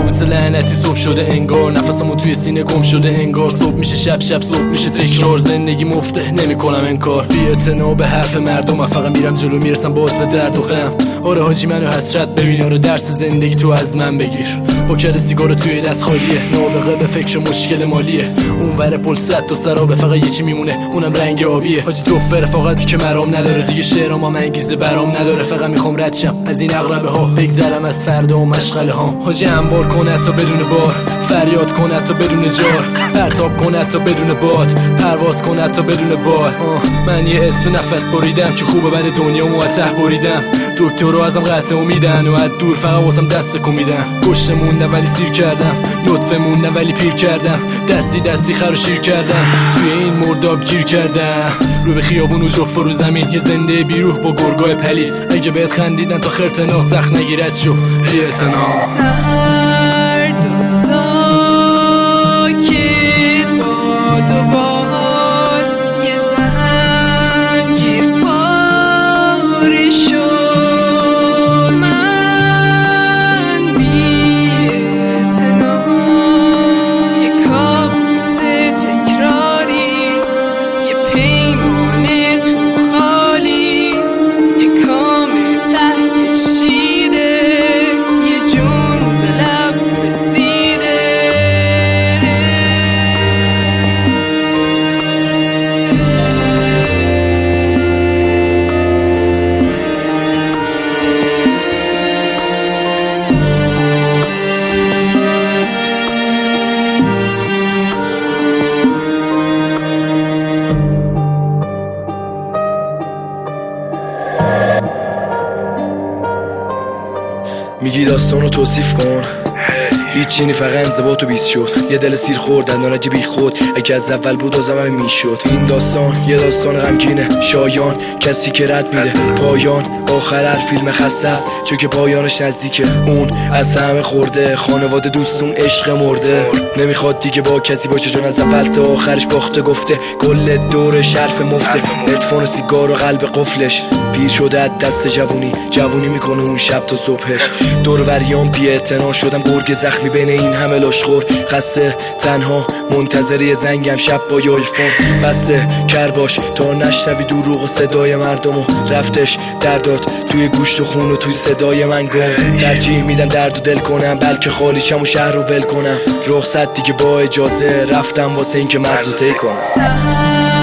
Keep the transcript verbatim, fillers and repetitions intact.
مثل لعنتی صبح شده انگار، نفسمو توی سینه گم شده انگار. صبح میشه شب، شب صبح میشه تکرار، زندگی مفته نمیکنم انکار. بی اعتنا به حرف مردم، من فقط میرم جلو میرسم باز به درد و غم. آره حاجی منو حسرت ببین، آره درس زندگی تو از من بگیر. پاکت سیگارو توی دست خالیه، نابغه به فکر مشکل مالیه. اون ور پل صد تا سرابه، فقط یه چی میمونه اونم رنگ آبیه. حاجی توفه رفاقتی که مرام نداره، دیگه شعرام هم انگیزه برام نداره. فقط میخوام رد شم از این عقربه ها، بگذرم از فردا و مشغله ها. حاجی انبار کنه تا بدون بار، فریاد کنه تا بدون جار، پرتاب کنه تا بدون باد، پرواز کنه تا بدون بال. من یه اسم نفس بریدم که خوبه بعد دنیا موته بریدم. دکترها ازم قطع امیدن و از دور فقط واسم دست کمیدن. گشته موندم ولی سیر کردم، نطفه موندم ولی پیر کردم. دستی دستی خر و شیر کردم، توی این مرداب گیر کردم. رو به خیابون و جفت رو زمین، یه زنده بیروح با گرگای پلید. اگه بهت خندیدن تا خرتنا، سخت نگیرد شو بی اعتنا. سرد و ساکت باد و باد، یه زنجیر پاره شد. من بی اعتنا یه کابوس تکراری، یه پیمان تو خالی، یه کام ته کشیده، یه جون به لب رسیده. میگی داستانو توصیف کن، هیچی نی فقط انضباط و بیست شد. یه دل سیر خوردن نارنج بی خود، اگه از اول بود آزم همه میشد. این داستان یه داستان غمگینه، شایان کسی که رد میده پایان. آخر هر فیلم خسته است چون که پایانش نزدیکه. اون از همه خورده، خانواده دوستون عشق مرده. نمیخواد دیگه با کسی باشه چون از اول تا آخرش باخته. گفته کل دور شرف مفته، هدفون و سیگار و قلب قفلش. پیر شده از دست جوونی، جوونی میکنه اون شب تا صبحش. دور وریان بی اعتنا شدم گرگ زخمی بین این همه لاشخور. خسته تنها منتظری زنگم شب با یایفون. بسته کرباش تا نشنوی دروغ و صدای مردمو. رفتش درداد توی گوشت و خون و توی صدای من گم. ترجیح میدم درد و دل کنم بلکه خالیشم و شهر رو بل کنم. رخصت دیگه با اجازه رفتم واسه این که مرزو طی کنم.